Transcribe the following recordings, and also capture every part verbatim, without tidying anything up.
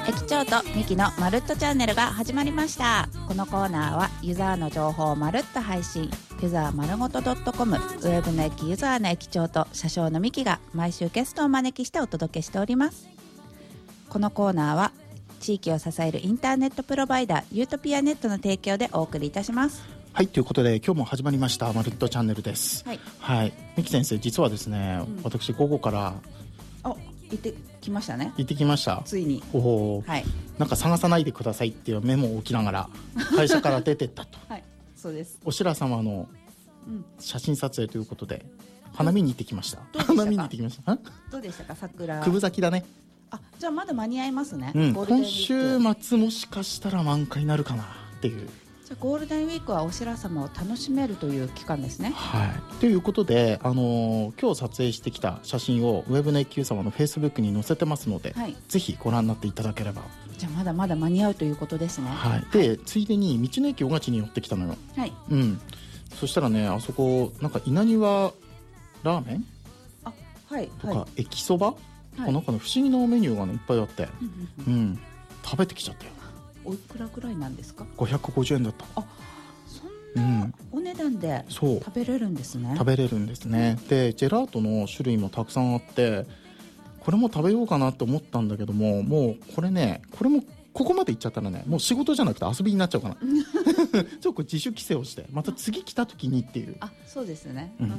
駅長とミキのまるっとチャンネルが始まりました。このコーナーはユザーの情報をまるっと配信、ユザー丸ごと .com ウェブの駅ユザーの駅長と車掌のミキが毎週ゲストをお招きしてお届けしております。このコーナーは地域を支えるインターネットプロバイダーユートピアネットの提供でお送りいたします。 はい、ということで今日も始まりましたまるっとチャンネルです。 はい、 はい、ミキ先生、実はですね、うん、私午後からあ行ってきましたね。 行ってきました。 ついに。 おお、はい、なんか探さないでくださいっていうメモを置きながら会社から出てったとはい、そうです。 お白様の写真撮影ということで、うん、花見に行ってきました。花見に行ってきました。 どうでしたか？桜九分咲きだね。 あ、じゃあまだ間に合いますね、 うん、今週末もしかしたら満開になるかなっていう。 じゃあゴールデンウィークはお白様を楽しめるという期間ですね。 はい、ということで、あのー、今日撮影してきた写真をウェブの駅 Q 様のフェイスブックに載せてますので、はい、ぜひご覧になっていただければ。 じゃあまだまだ間に合うということですね。 はい、でついでに道の駅小勝に寄ってきたのよ。 はい、 うん、そしたらね、あそこなんか稲庭ラーメンあ、はい、 とか、 はい、 駅そば、はい、なんかの不思議なメニューが、ね、いっぱいあって、うん、うん、食べてきちゃったよ。 おいくらくらいなんですか？ ごひゃくごじゅうえんだった。 あ、そんなお値段で食べれるんですね。 食べれるんですね。でジェラートの種類もたくさんあって、これも食べようかなと思ったんだけども、もうこれね、これもここまで行っちゃったらね、もう仕事じゃなくて遊びになっちゃうかなちょっと自主規制をしてまた次来た時にっていう。 あ、そうですね、うん、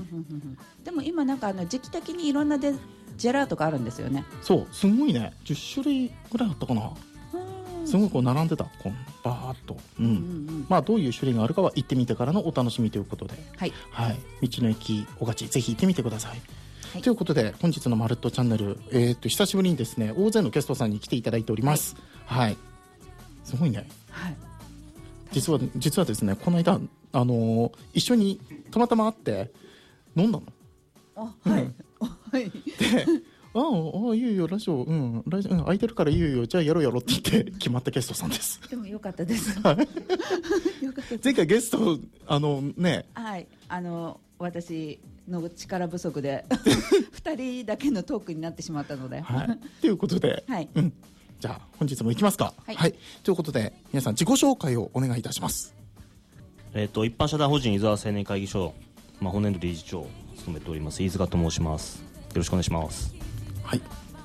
でも今なんかあの時期的にいろんなでジェラートがあるんですよね。 そう、すごいね、じゅっしゅるいぐらいあったかな。すごいこう並んでた、こうバーッと、うんうんうん、まあどういう種類があるかは行ってみてからのお楽しみということで、はい、はい、道の駅小勝ぜひ行ってみてください。はい、ということで本日のまるっとチャンネル、えー、っと久しぶりにですね、大勢のゲストさんに来ていただいております。はい、はい、すごいね。はい、実は実はですね、この間、あのー、一緒にたまたま会って飲んだの。 あ、はい、うん、はい、 でああ、あ、いいよいいよ、ラジオ、うん、ラジオ、うん、空いてるからいいよいいよ、じゃあやろうやろうって言って決まったゲストさんです。 でもよかったです。よかったです。 前回ゲスト、あのね、 はい、あの私の力不足でふたりだけのトークになってしまったので、 はい、ということで、はい、うん、じゃあ本日も行きますか。はい、はい、ということで皆さん自己紹介をお願いいたします。 えー、と一般社団法人湯沢青年会議所、まあ、本年度理事長を務めております飯塚と申します。よろしくお願いします。 はい、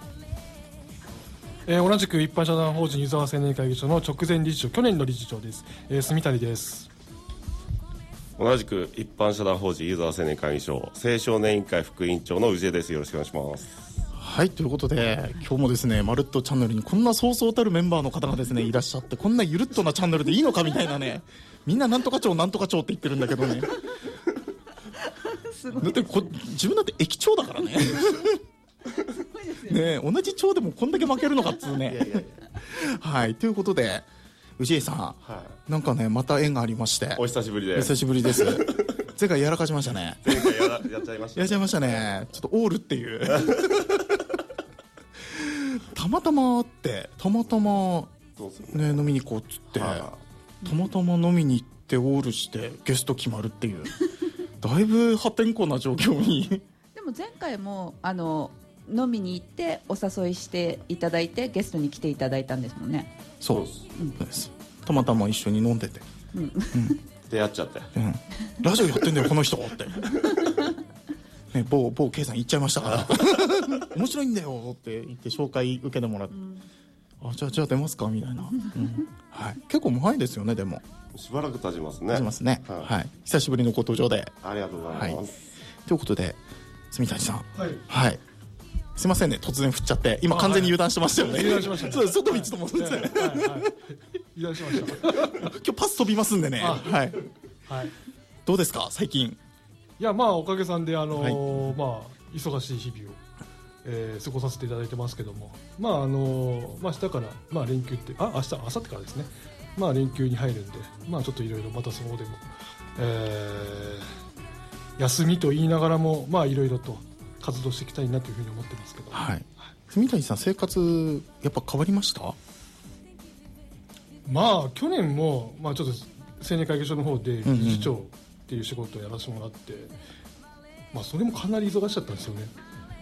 えー、同じく一般社団法人湯沢青年会議所の直前理事長、去年の理事長です、えー、住谷です。 同じく一般社団法人湯沢青年会議所青少年委員会副委員長の氏家です。よろしくお願いします。 はい、ということで今日もですね、まるっとチャンネルにこんなそうそうたるメンバーの方がですねいらっしゃって、こんなゆるっとなチャンネルでいいのかみたいなね、みんななんとか長なんとか長って言ってるんだけどねすごい、だってこ自分だって駅長だからねすごいですよ ね, ね同じ長でもこんだけ負けるのかっつうね。いやいやいやはい、ということで氏家さん、はい、なんかねまた縁がありましてお久しぶりです。 お久しぶりです前回やらかしましたね。 前回 や, らやっちゃいましたね。 やっちゃいましたね。ちょっとオールっていうたまたま会ってたまたま、ね、飲みに行こうっつって、はあ、たまたま飲みに行ってオールしてゲスト決まるっていうだいぶ破天荒な状況にでも前回もあの飲みに行ってお誘いしていただいてゲストに来ていただいたんですもんね。 そうです、うん、ですたまたま一緒に飲んでて、うんうん、 出会っちゃって、うん、 ラジオやってんだよこの人ってね、某, 某 K さん言っちゃいましたから面白いんだよって言って紹介受けてもらって、うん、あじゃあじゃあ出ますかみたいな、うんはい、結構前ですよね。でもしばらく経ちますね。 経ちますね、はいはい、久しぶりのご登場でありがとうございます、はい、 ということで住谷さん、 はい、はい、 すいませんね突然振っちゃって、今完全に油断してましたよね。 油断しましたね。 そう外道ともそうですね、はいはい、油断しました今日パス飛びますんでね、はい、はい、どうですか最近。 いやまあおかげさんであのーはい、まあ忙しい日々を、えー、過ごさせていただいてますけども、まああのー、まあ明日からまあ連休ってあ明日明後日からですね、まあ連休に入るんで、まあちょっといろいろまたそこでも、えー、休みと言いながらもまあいろいろと活動していきたいなというふうに思ってますけど、 はい、住谷さん生活やっぱ変わりました？ まあ去年もまあちょっと青年会議所の方で理事長っていう仕事をやらせてもらって、うんうん、まあそれもかなり忙しかったんですよね。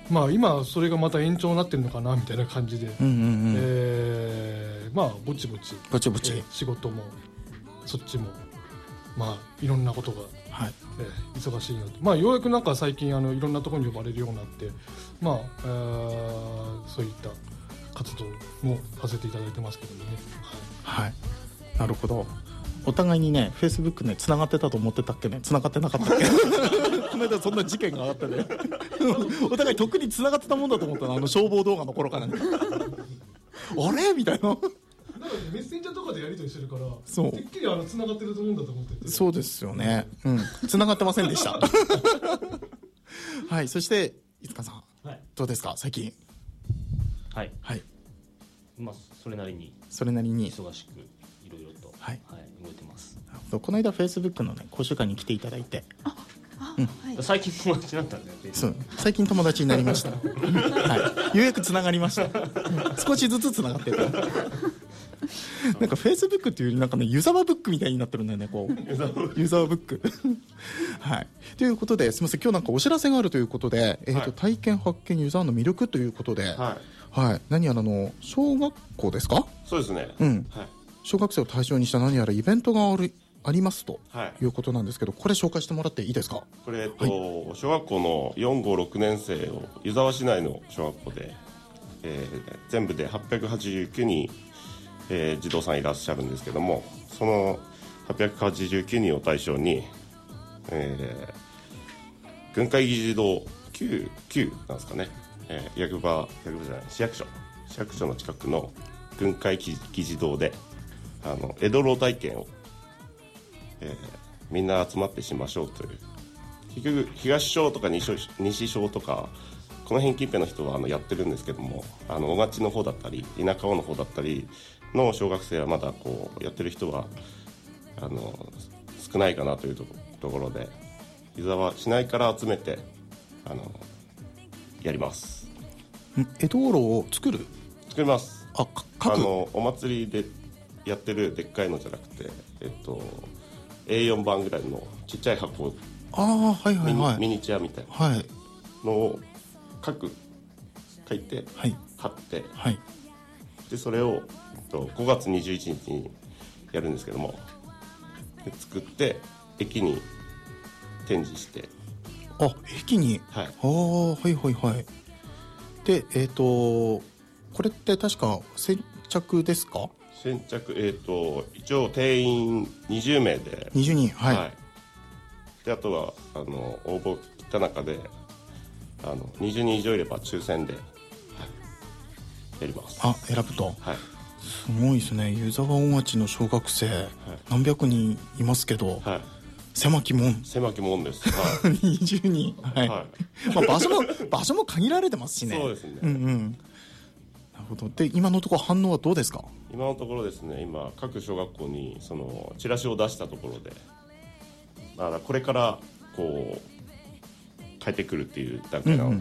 まあ、今それがまた延長になってるのかなみたいな感じで、 うんうんうん、 えー、まあぼちぼちぼちぼち、 えー、仕事もそっちもまあいろんなことが、 はいえー、忙しいので、まあ、ようやくなんか最近あのいろんなところに呼ばれるようになって、まあえー、そういった活動もさせていただいてますけどもね。 はい、はい、なるほど。お互いにね、フェイスブックね、つながってたと思ってたっけね、つながってなかったっけこの間そんな事件があってねお互いとっくにつながってたもんだと思ったの、あの消防動画の頃からねあれみたいななんか、ね、 メッセンジャーとかでやり取りしてるから、 そうてっきりあのつながってると思うんだと思ってて。 そうですよね、うん、つながってませんでしたはい、そしていつかさん、はい、どうですか最近。 はい、 はい、 まあ、それなりにそれなりに忙しくいろいろと、 はいはい、動いてます。 この間フェイスブックのね講習会に来ていただいて、 ああ、 うん、はい、最近友達になったんだよね。 そう、最近友達になりましたはい、ようやくつながりました少しずつつながってるなんかフェイスブックっていうよりなんかねユーザーブックみたいになってるんだよね、こうユーザーブックはいということで、すみません、今日なんかお知らせがあるということで、えーとはい、体験発見ユーザーの魅力ということで、はいはい、何やらの小学校ですか。 そうですね、 うん、はい、小学生を対象にした何やらイベントがあるありますということなんですけど、これ紹介してもらっていいですか。 これ、えっとはい、小学校のよん、ご、ろくねん生を湯沢市内の小学校で、えー、全部ではっぴゃくはちじゅうきゅうにん、えー、児童さんいらっしゃるんですけども、そのはっぴゃくはちじゅうきゅうにんを対象に、えー、軍会議事堂きゅう、きゅうなんですかね、えー、役場、役場じゃない市役所市役所の近くの軍会議事堂であの江戸楼体験を、えー、みんな集まってしましょうという、結局東小とか 西, 西小とかこの辺近辺の人はあのやってるんですけども、あの小勝の方だったり田舎の方だったりの小学生はまだこうやってる人はあの少ないかなというところで、湯沢市内から集めてあのやります。 江戸楼を作る作ります。 ああのお祭りでやってるでっかいのじゃなくて、えっと、エーよん 番ぐらいのちっちゃい箱、 あ、はいはいはい、 ミニ、ミニチュアみたいなのを書く書いて、はい、貼って、はい、でそれを、えっと、ごがつにじゅういちにちにやるんですけども、で作って駅に展示して、 あ、駅に、はい、あ、はいはいはい。で、えっとこれって確か先着ですか。 先着、えー、と一応定員にじゅうめいでにじゅうにん、はい、はい、 であとはあの応募来た中であのにじゅうにん以上いれば抽選で、はい、やります。 あ、選ぶと、はい、すごいですね。湯沢大町の小学生、はい、何百人いますけど、はい、狭き門狭き門です、はい、 にじゅうにん、はいはい、まあ、場所も場所も限られてますしね。 そうですね、 うんうん、なるほど。で今のところ反応はどうですか。 今のところですね、今各小学校にそのチラシを出したところで、だからこれからこう変えてくるっていう段階なので、うんうん、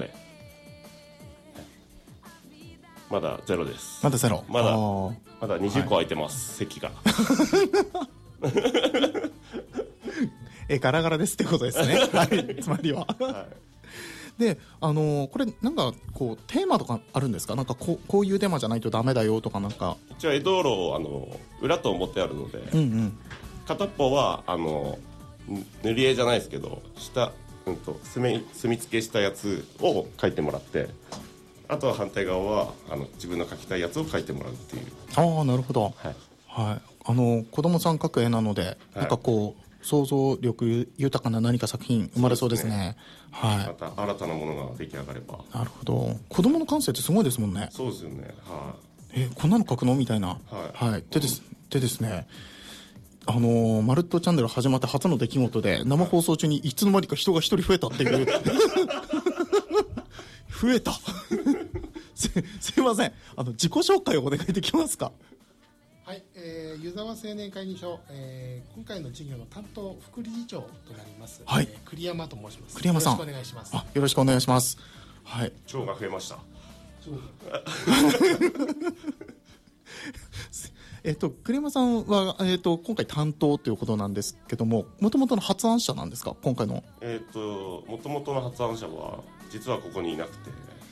まだゼロです。 まだゼロ。 まだまだにじゅっこ空いてます、はい、席がえガラガラですってことですねはい、つまりは、はい、で、あのー、これなんかこうテーマとかあるんですか。なんかこう、こういうテーマじゃないとダメだよとか。なんか一応江戸楼あの裏と表あるので、うんうん、片っぽはあの塗り絵じゃないですけど下、うんと、墨, 墨付けしたやつを描いてもらって、あとは反対側はあの自分の描きたいやつを描いてもらうっていう。 ああ、なるほど、はいはい、あの子供さん描く絵なので、はい、なんかこう想像力豊かな何か作品生まれそうですね。はい、 また新たなものが出来上がれば。 なるほど。子供の感性ってすごいですもんね。 そうですよね、はい、 えこんなの描くのみたいな、はいはい、でです、でですね、あのー、マルットチャンネル始まって初の出来事で生放送中にいつの間にか人が一人増えたっていう増えたす, すいません、あの自己紹介をお願いできますか。 はい、えー、湯沢青年会議所、えー、今回の授業の担当副理事長となります、はい、えー、栗山と申します。 栗山さん、 よろしくお願いします。 あ、よろしくお願いします。はい、 長が増えましたえっと栗山さんは、えー、と今回担当ということなんですけども、もともとの発案者なんですか、今回の。 えっ、ー、ともともとの発案者は実はここにいなくて、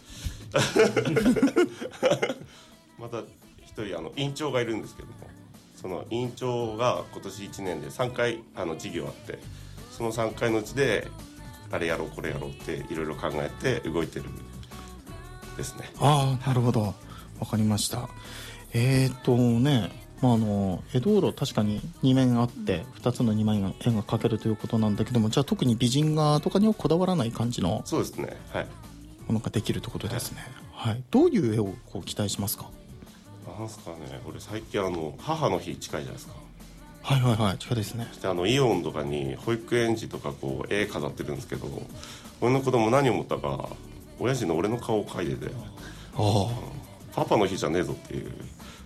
また一人あの委員長がいるんですけども、その委員長が今年いちねんでさんかいあの事業あって、そのさんかいのうちであれやろうこれやろうっていろいろ考えて動いてるですね。 ああ、なるほど、わかりました。えーとね、まあ、あの江戸路確かにに面あってふたつのにまいが絵が描けるということなんだけども、じゃあ特に美人画とかにはこだわらない感じのそうですね、はい、 ものができるということですね、はいはい、どういう絵をこう期待しますか？ なんすかね、俺最近あの母の日近いじゃないですか。 はいはいはい、近いですね。 そしてあのイオンとかに保育園児とかこう絵飾ってるんですけど、俺の子供何を思ったか親父の俺の顔を描いてて、ああパパの日じゃねえぞっていう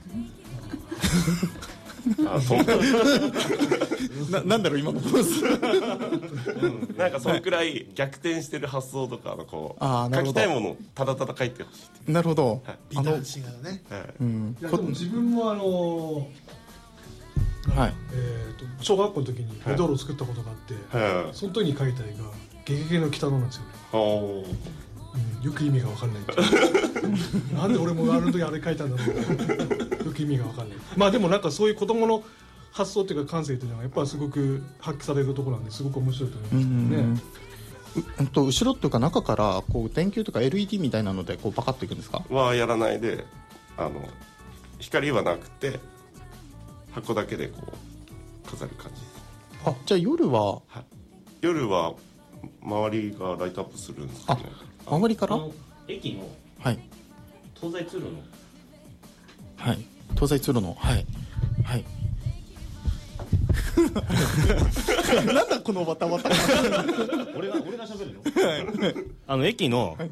あな, なんだろう今のポーズなんかそのくらい逆転してる発想とかのこうあ描きたいものをただただ描いてほしいって。 なるほど、 はい、美男子がね、 はい、うん、いやでも自分もあのーはいえー、と小学校の時に道路を作ったことがあって、はいはい、その時に描いた絵がゲゲゲの鬼太郎なんですよね。おうん、よく意味が分かんないなんで俺もあの時あれ書いたんだろうよく意味が分かんない。まあでもなんかそういう子供の発想っていうか感性っていうのはやっぱりすごく発揮されるところなんですごく面白いと思いますけどね。うんうんと後ろっていうか中からこう電球とか エルイーディー みたいなのでこうパカッといくんですか？ はやらないで、あの光はなくて箱だけでこう飾る感じです。 あ、じゃあ夜は、はい、 夜は周りがライトアップするんですかね。 あ、周りから駅のはい東西通路のはい東西通路のはいはいなんだこのわたわた俺が俺が喋るの、はい、あの駅の、はい、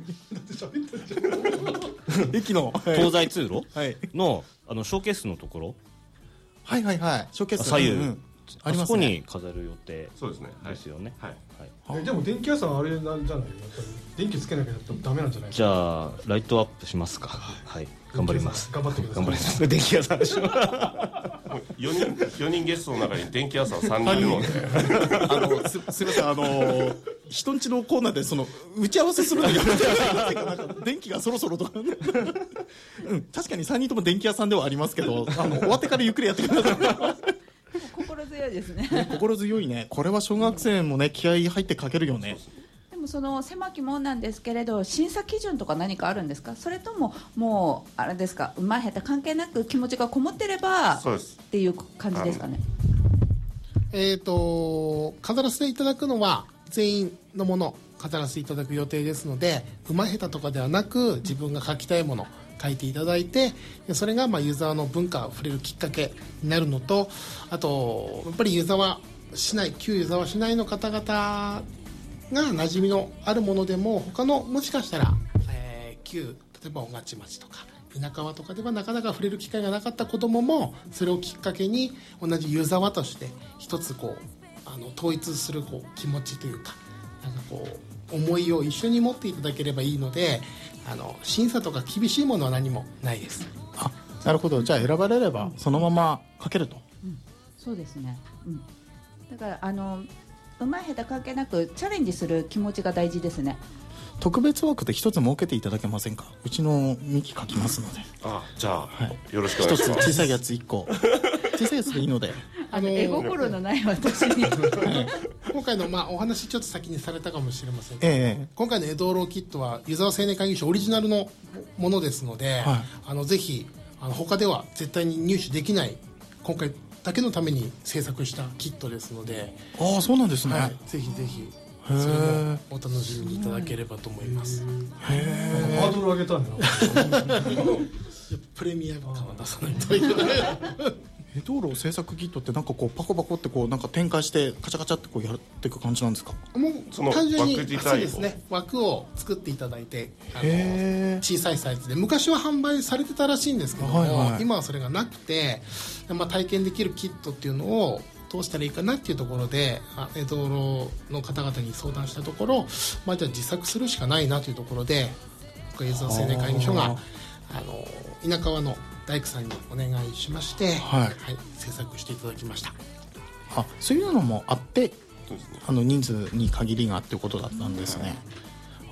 駅の東西通路の、あのショーケースのところ、 はいはいはいショーケース左右、うんうんありますね、あそこに飾る予定そうですねですよね。 はいはいはい、でも電気屋さんあれなんじゃないの、やっぱり電気つけなきゃダメなんじゃないじゃあライトアップしますか。はい、頑張ります。 頑張ってください。 頑張ります。電気屋さんでしょよにんよにんゲストの中に電気屋さんさんにんいるのであの す, すみません、あの人んちのコーナーでその打ち合わせするのやめてなんか電気がそろそろとか、うん、確かにさんにんとも電気屋さんではありますけど、あの終わってからゆっくりやってください。 心強いですね。 心強いね。これは小学生もね気合い入って書けるよね。 でもその狭き門なんですけれど、審査基準とか何かあるんですか？それとももうあれですか、うまい下手関係なく気持ちがこもってればっていう感じですかね。 えーと飾らせていただくのは全員のもの飾らせていただく予定ですので、うまい下手とかではなく自分が書きたいもの書いていただいて、それがまあユーザーの文化を触れるきっかけになるのと、あとやっぱりユーザーは市内旧ユーザーは市内の方々が馴染みのあるものでも他のもしかしたら、えー、旧例えば御徒町とか田川とかではなかなか触れる機会がなかった子どももそれをきっかけに同じユーザーとして一つこうあの統一するこう気持ちというか、なんかこう思いを一緒に持っていただければいいので、あの審査とか厳しいものは何もないです。 あ、なるほど。じゃあ選ばれればそのまま書けると、 うん、そうですね、うん、だからあのうまい下手関係なくチャレンジする気持ちが大事ですね。 特別枠で一つ設けていただけませんか？うちのミキ書きますので。 あ、じゃあ、はい、よろしくお願いします。 一つ小さいやついっこ小さいやつでいいので、 あの絵心のない私に今回の、まあ、お話ちょっと先にされたかもしれませんけど、 ええ、 今回の江戸ローキットは湯沢青年会議所オリジナルのものですので、はい、あのぜひあの他では絶対に入手できない今回だけのために制作したキットですので。 ああ、そうなんですね、 はい、ぜひぜひそれもお楽しみにいただければと思います。 へえ、ハードル上げたんだプレミア感は出さないといけない江戸路制作キットってなんかこうパコパコってこうなんか展開してカチャカチャってこうやっていく感じなんですか？ もう単純にそうですね、枠を作っていただいて、あの小さいサイズで昔は販売されてたらしいんですけども、はいはい、今はそれがなくて、まあ、体験できるキットっていうのをどうしたらいいかなっていうところで江戸路の方々に相談したところ、まあ、じゃあ自作するしかないなというところで湯沢青年会議所があの稲川の大工さんにお願いしまして、はいはい、制作していただきました。 あ、そういうのもあって、あの人数に限りがっていうことだったんですね。あ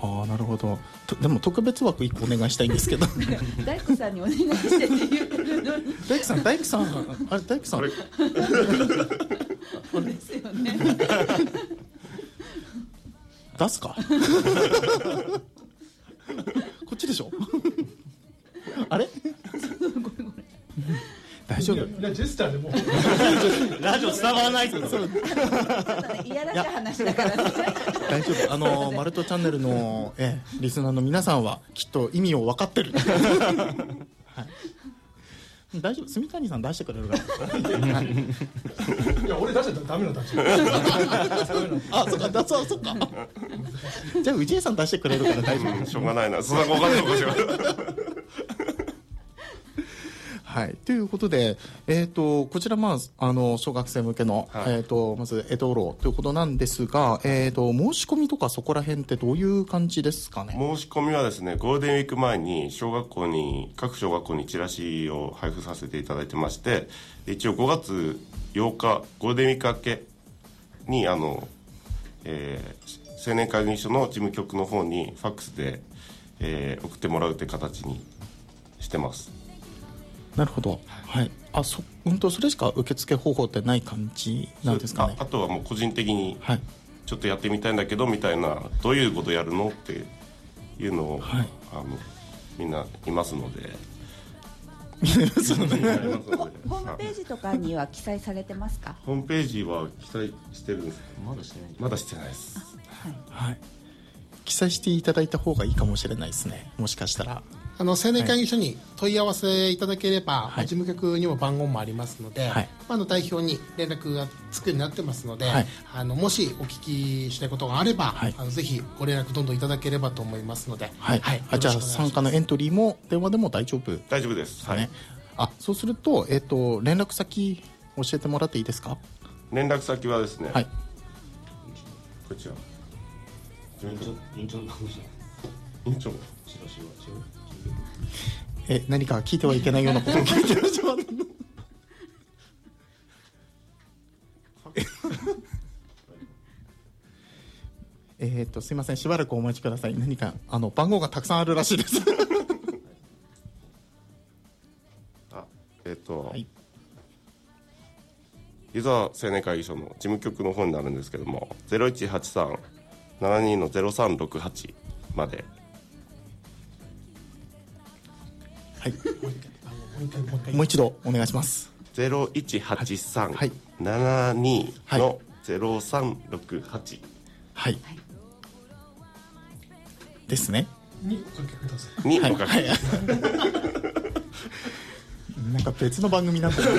ああなるほど。でも特別枠いっこお願いしたいんですけど大工さんにお願いしてって言ってるのに大工さん大工さんあれ大工さんですよね出すかこっちでしょあれ大丈夫。 いやジェスチャーでもラジオ伝わらないですよ。 いやらしい話だからね。 大丈夫。あのマルトチャンネルの、ええ、リスナーの皆さんはきっと意味を分かってる、はい、大丈夫。住谷さん出してくれるから、はい、いや俺出しちゃダメな立場あそっかだそうそっかじゃあ氏家さん出してくれるから大丈夫。 しょうがないな、そんなごかんないかしらはい、ということで、えー、とこちら、まあ、あの小学生向けの、はい、えー、とまず江戸路ということなんですが、えー、と申し込みとかそこら辺ってどういう感じですかね。 申し込みはですね、ゴールデンウィーク前に小学校に各小学校にチラシを配布させていただいてまして、一応ごがつようかゴールデンウィーク明けにあの、えー、青年会議所の事務局の方にファックスで、えー、送ってもらうという形にしてます。 なるほど、はい、あそ、うんと、それしか受付方法ってない感じなんですかね。 あ, あとはもう個人的にちょっとやってみたいんだけどみたいな、どういうことやるのっていうのを、はい、あのみんないますのでホームページとかには記載されてますか。 ホームページは記載してるんですか。 まだしてない。 まだしてないです。 はい、 はい、記載していただいた方がいいかもしれないですね。もしかしたらあの青年会議所に問い合わせいただければ、はい、事務局にも番号もありますので、はい、あの代表に連絡がつくようになってますので、はい、あのもしお聞きしたいことがあれば、はい、あのぜひご連絡どんどんいただければと思いますので、 はいはい、あじゃあ参加のエントリーも電話でも大丈夫。 大丈夫です、はい、 あそうすると、えーと、連絡先教えてもらっていいですか。 連絡先はですね、はい、こちら委員長の委員長え何か聞いてはいけないようなことを聞いてらっしゃるえっとすいません、しばらくお待ちください。何かあの番号がたくさんあるらしいですあえっ、ー、と、 はい、 湯沢青年会議所の事務局の方になるんですけども、ゼロいちはちさん ななに のゼロさんろくはちまで。 はい、もう一度お願いします。 ゼロいちはちさん ななに のゼロさんろくはち、 はい、はい、ですね。 におかけください。 におかけ、はいはい、 なんか別の番組なんだけど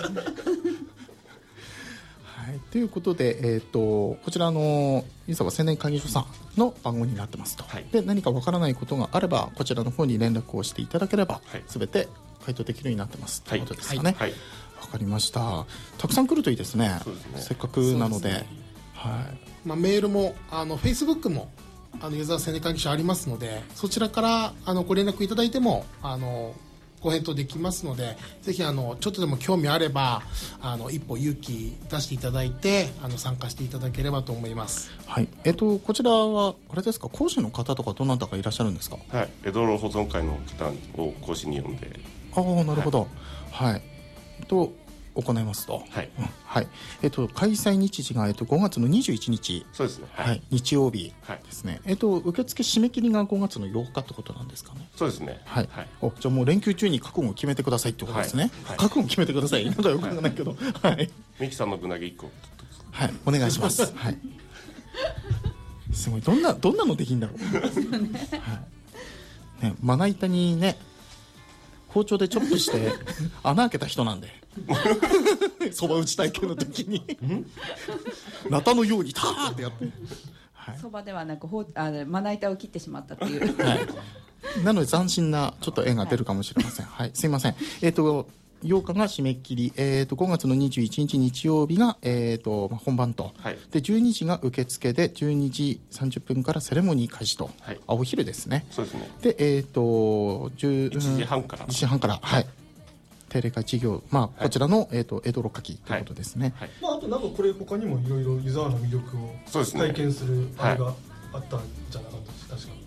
はい、ということで、えー、とこちらの湯沢青年会議所さんの番号になってますと、はい、で何かわからないことがあればこちらの方に連絡をしていただければ、はい、全て回答できるようになってますということですかね。はい、わかりました。たくさん来るといいですね。そうですね、せっかくなので、ね、はい、 まあ、メールもあの Facebook もあの湯沢青年会議所ありますので、そちらからあのご連絡いただいてもあのご返答できますので、ぜひあのちょっとでも興味あればあの一歩勇気出していただいてあの参加していただければと思います。 はい、えっとこちらはあれですか、講師の方とかどなたかいらっしゃるんですか。 はい、江戸路保存会の方を講師に呼んで、 ああなるほど、はい、はい、えっと行いますと、はい、うん、はい、えっと開催日時が、えっと、ごがつのにじゅういちにち、 そうですね、 はいはい、日曜日ですね、はい、えっと受付締め切りがごがつのようかってことなんですかね。 そうですね、 はい、はい、おじゃあもう連休中に覚悟を決めてくださいってことですね。はいはい、覚悟を決めてください。なんかよくわかんないけど、はい、 ミキさんのぶなげいっこ、 はい、お願いします。はい、すごい、どんなどんなのできんだろう。はい、ね、まな板にね包丁でチョップして穴開けた人なんでそば打ち体験の時にナタのようにターってやって、 そば、はい、ではなくほあまな板を切ってしまったっていう、はい、 なので斬新なちょっと絵が出るかもしれません。はい、すいません。えっとようかが締め切り、えー、とごがつのにじゅういちにち日曜日が、えーとまあ、本番と、はい、でじゅうにじが受付でじゅうにじさんじゅっぷんからセレモニー開始と、はい、あお昼ですね。 そうですね。 で、えー、といちじはんからいちじはんから、はい、定例会授業、まあ、こちらの、はい、えー、と江戸路書きということですね。 はいはい、まあ、あとなんかこれ他にもいろいろ湯沢の魅力を体験するあれがあったんじゃなかったですか、確か。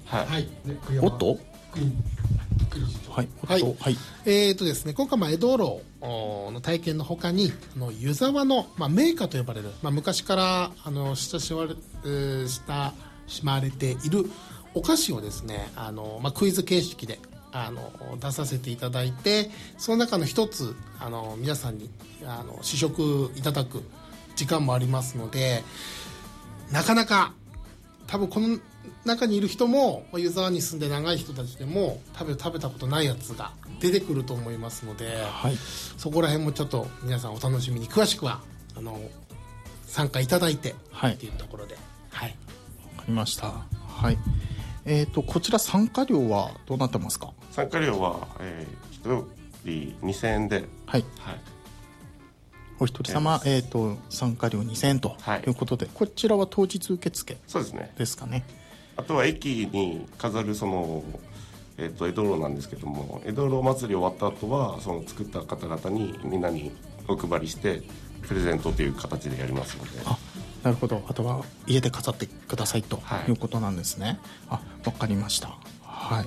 はい、はい、 おっとはい、はいはい、えーとですね、今回まあ江戸楼の体験のほかにあの湯沢の、まあ、銘菓と呼ばれる、まあ、昔からあの親しまれ、えー、親しまれているお菓子をですね、あの、まあ、クイズ形式であの出させていただいて、その中の一つあの皆さんにあの試食いただく時間もありますので、なかなか多分この中にいる人も湯沢に住んで長い人たちでも食べ食べたことないやつが出てくると思いますので、はい、そこら辺もちょっと皆さんお楽しみに、詳しくはあの参加いただいて、はい、っていうところで、はい、 分かりました。はい、えーとこちら参加料はどうなってますか？ 参加料は、えー、ひとりにせんえんで、はい、はい、 お一人様、えー、と参加料にせんえんということで、はい、こちらは当日受付ですかね。 あとは駅に飾るその、えー、と江戸楼なんですけども、江戸楼祭り終わった後はその作った方々にみんなにお配りしてプレゼントという形でやりますので。 あ、なるほど。あとは家で飾ってくださいということなんですね。はい、あ、わかりました。はい、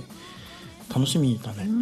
楽しみだね。うん、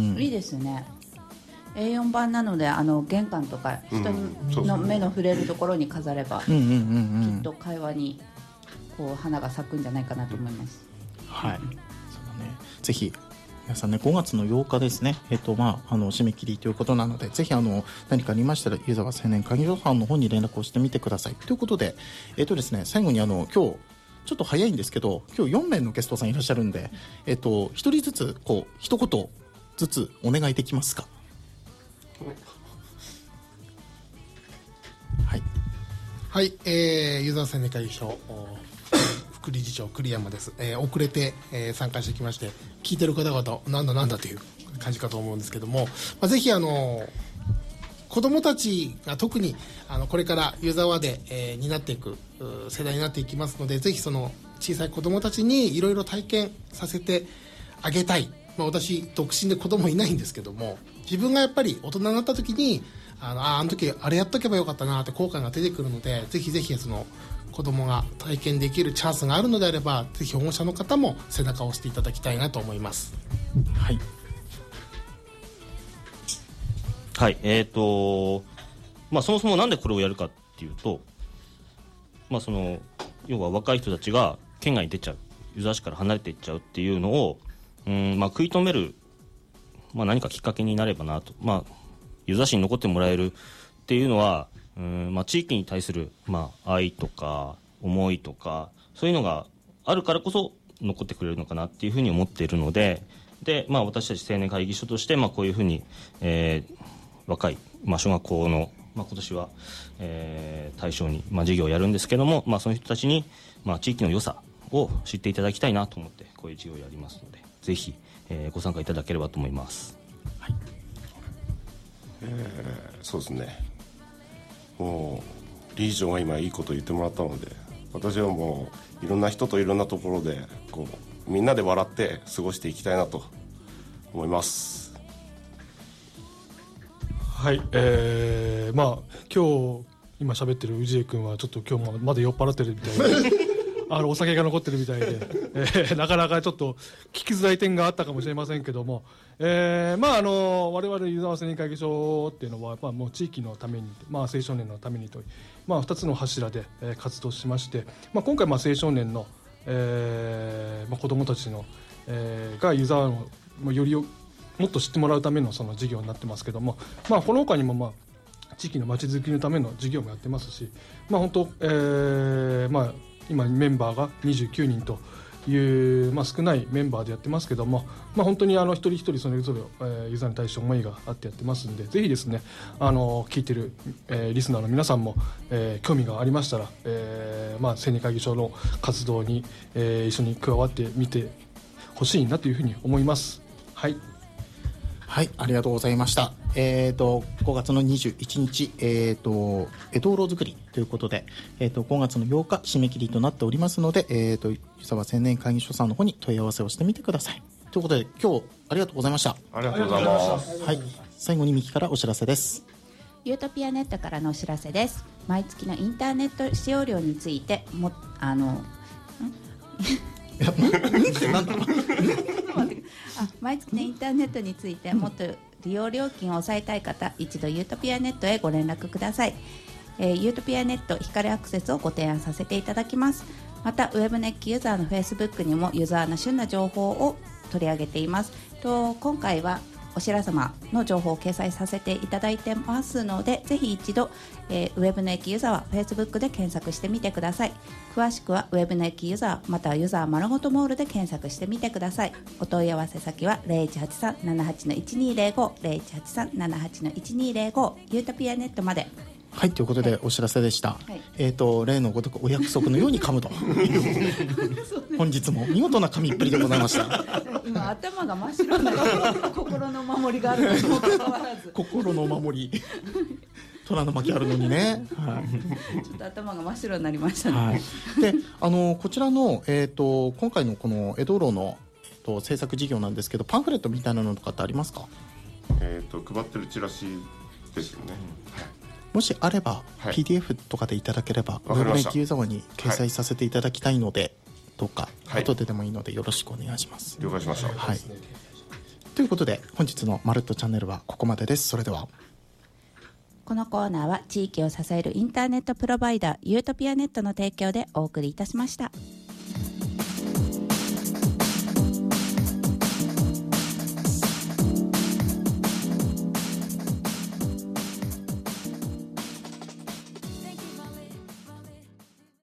うん、いいですね。エーよん 版なので、あの玄関とか人の目の触れるところに飾れば、きっと会話にこう花が咲くんじゃないかなと思います。 はい、そうだね。ぜひ皆さんね、ごがつのようかですね、えっとまあ、あの締め切りということなので、ぜひあの何かありましたら湯沢青年会議所さんの方に連絡をしてみてくださいということで、えっとですね、最後にあの今日ちょっと早いんですけど、今日よんめいのゲストさんいらっしゃるんで、えっとひとりずつこう一言ずつお願いできますか？はい、 はい、えー、湯沢青年会議所副理事長栗山です。えー、遅れて、えー、参加してきまして、聞いてる方々なんだなんだという感じかと思うんですけども、まあ、ぜひあの子どもたちが特にあのこれから湯沢で、えー、担っていく世代になっていきますので、ぜひその小さい子どもたちにいろいろ体験させてあげたい。まあ、私独身で子供いないんですけども、自分がやっぱり大人になった時にあのああの時あれやっとけばよかったなって後悔が出てくるので、ぜひぜひその子供が体験できるチャンスがあるのであれば、ぜひ保護者の方も背中を押していただきたいなと思います。 はい、 はい、えーとまあ、そもそもなんでこれをやるかっていうと、まあ、その要は若い人たちが県外に出ちゃう、湯沢市から離れていっちゃうっていうのをうん、まあ、食い止める、まあ、何かきっかけになればなと、まあ、湯沢市に残ってもらえるっていうのは、うん、まあ、地域に対する、まあ、愛とか思いとかそういうのがあるからこそ残ってくれるのかなっていうふうに思っているので、で、まあ、私たち青年会議所として、まあ、こういうふうに、えー、若い、まあ、小学校の、まあ、今年は、えー、対象に、まあ、授業をやるんですけども、まあ、その人たちに、まあ、地域の良さを知っていただきたいなと思ってこういう授業をやりますので、ぜひ、えー、ご参加いただければと思います。はい、 えー、そうですね、もう理事長が今いいこと言ってもらったので、私はもういろんな人といろんなところでこうみんなで笑って過ごしていきたいなと思います。 はい、えー、まあ今日今喋ってる氏家君はちょっと今日もまだ酔っ払ってるみたいであのお酒が残ってるみたいで、えー、なかなかちょっと聞きづらい点があったかもしれませんけども、えー、まああの我々湯沢青年会議所っていうのは、まあ、もう地域のために、まあ、青少年のためにという、まあ、ふたつの柱で、えー、活動しまして、まあ、今回、まあ、青少年の、えーまあ、子どもたちの、えー、が湯沢のよりよもっと知ってもらうためのその事業になってますけども、まあ、この他にも、まあ、地域のまちづくりのための事業もやってますし、まあ、本当、えーまあ今メンバーがにじゅうきゅうにんという、まあ、少ないメンバーでやってますけども、まあ、本当にあの一人一人それぞれ、えー、ユーザーに対して思いがあってやってますんで、ぜひですねあの聞いてる、えー、リスナーの皆さんも、えー、興味がありましたら、えーまあ、青年会議所の活動に、えー、一緒に加わってみてほしいなというふうに思います。はい、 はい、ありがとうございました。えー、とごがつのにじゅういちにち、えー、と江戸楼作りということで、えー、とごがつのようか締め切りとなっておりますので、えー、と湯沢青年会議所さんの方に問い合わせをしてみてくださいということで、今日ありがとうございました。 ありがとうございます。 はい、最後にミキからお知らせです。 ユートピアネットからのお知らせです。毎月のインターネット使用料についてもあのうんってなんだあ毎月のインターネットについてもっと利用料金を抑えたい方、一度ユートピアネットへご連絡ください。えー、ユートピアネット光アクセスをご提案させていただきます。またウェブネッキユーザーのフェイスブックにもユーザーの旬な情報を取り上げています。と今回はお白様の情報を掲載させていただいてますので、ぜひ一度、えー、ウェブの駅ユーザーは Facebook で検索してみてください。詳しくはウェブの駅ユーザーまたはユーザー丸ごとモールで検索してみてください。お問い合わせ先は ゼロいちはちさん ななはち いちにゼロご ゼロいちはちさん ななはち いちにゼロご ユートピアネットまで。 はい、ということでお知らせでした、はい、えーと例のごとくお約束のように噛むと本日も見事な噛みっぷりでございました今頭が真っ白になる心の守りがあるのにもかかわらず心の守り虎の巻あるのにね、はい、 ちょっと頭が真っ白になりましたね、 はい、であのこちらの、えーと今回のこの江戸路の、えーと制作事業なんですけど、パンフレットみたいなのとかってありますか？ えーと配ってるチラシですよね、 もしあれば、はい、ピーディーエフ とかでいただければウェブネッキユーザーに掲載させていただきたいので、はい、どうか、はい、後ででもいいのでよろしくお願いします。 了解しました、 はい、ということで本日のまるっとチャンネルはここまでです。それではこのコーナーは地域を支えるインターネットプロバイダーユートピアネットの提供でお送りいたしました。